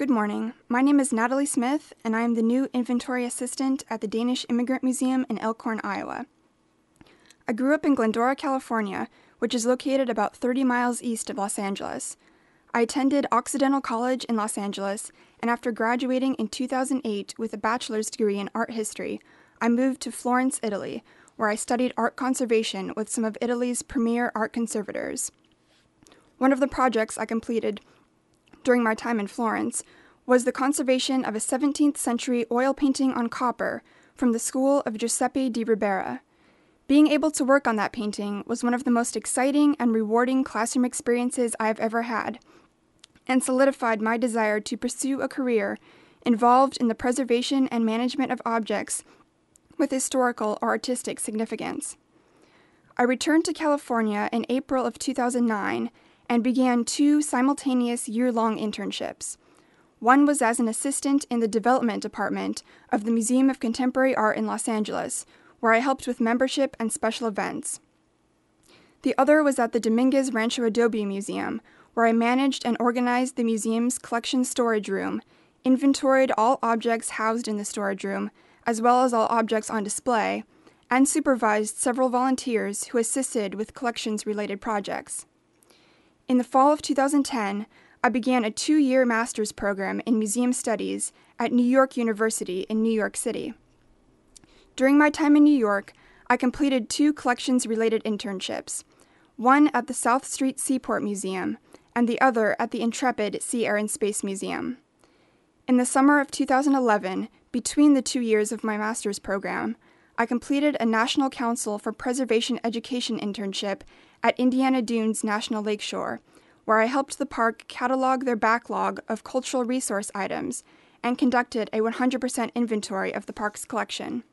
Good morning. My name is Natalie Smith, and I am the new inventory assistant at the Danish Immigrant Museum in Elkhorn, Iowa. I grew up in Glendora, California, which is located about 30 miles east of Los Angeles. I attended Occidental College in Los Angeles, and after graduating in 2008 with a bachelor's degree in art history, I moved to Florence, Italy, where I studied art conservation with some of Italy's premier art conservators. One of the projects I completed during my time in Florence was the conservation of a 17th century oil painting on copper from the school of Giuseppe di Ribera. Being able to work on that painting was one of the most exciting and rewarding classroom experiences I have ever had, and solidified my desire to pursue a career involved in the preservation and management of objects with historical or artistic significance. I returned to California in April of 2009 and began 2 simultaneous year-long internships. One was as an assistant in the development department of the Museum of Contemporary Art in Los Angeles, where I helped with membership and special events. The other was at the Dominguez Rancho Adobe Museum, where I managed and organized the museum's collection storage room, inventoried all objects housed in the storage room, as well as all objects on display, and supervised several volunteers who assisted with collections-related projects. In the fall of 2010, I began a 2-year master's program in museum studies at New York University in New York City. During my time in New York, I completed 2 collections-related internships, one at the South Street Seaport Museum and the other at the Intrepid Sea, Air, and Space Museum. In the summer of 2011, between the 2 years of my master's program, I completed a National Council for Preservation Education internship at Indiana Dunes National Lakeshore, where I helped the park catalog their backlog of cultural resource items and conducted a 100% inventory of the park's collection.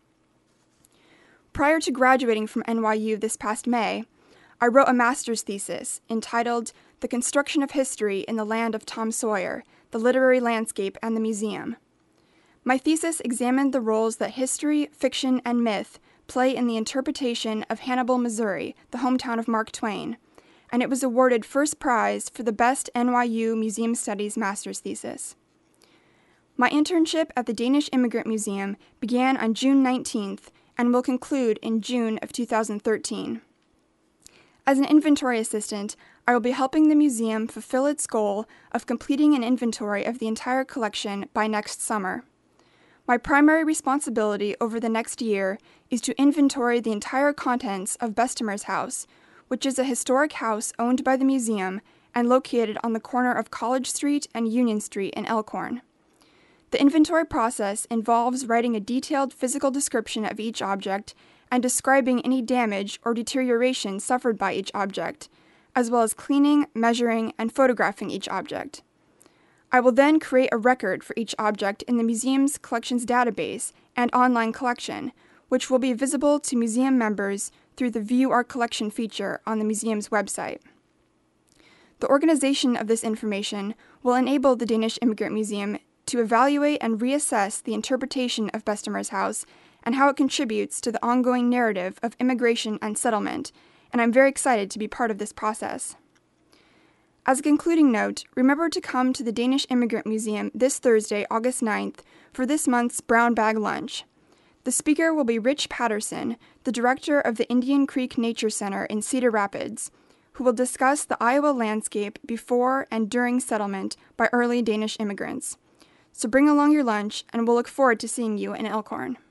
Prior to graduating from NYU this past May, I wrote a master's thesis entitled The Construction of History in the Land of Tom Sawyer, the Literary Landscape, and the Museum. My thesis examined the roles that history, fiction, and myth play in the interpretation of Hannibal, Missouri, the hometown of Mark Twain, and it was awarded first prize for the Best NYU Museum Studies master's thesis. My internship at the Danish Immigrant Museum began on June 19th and will conclude in June of 2013. As an inventory assistant, I will be helping the museum fulfill its goal of completing an inventory of the entire collection by next summer. My primary responsibility over the next year is to inventory the entire contents of Bessemer's House, which is a historic house owned by the museum and located on the corner of College Street and Union Street in Elkhorn. The inventory process involves writing a detailed physical description of each object and describing any damage or deterioration suffered by each object, as well as cleaning, measuring, and photographing each object. I will then create a record for each object in the museum's collections database and online collection, which will be visible to museum members through the View Our Collection feature on the museum's website. The organization of this information will enable the Danish Immigrant Museum to evaluate and reassess the interpretation of Bessemer's House and how it contributes to the ongoing narrative of immigration and settlement, and I'm very excited to be part of this process. As a concluding note, remember to come to the Danish Immigrant Museum this Thursday, August 9th, for this month's Brown Bag Lunch. The speaker will be Rich Patterson, the director of the Indian Creek Nature Center in Cedar Rapids, who will discuss the Iowa landscape before and during settlement by early Danish immigrants. So bring along your lunch, and we'll look forward to seeing you in Elkhorn.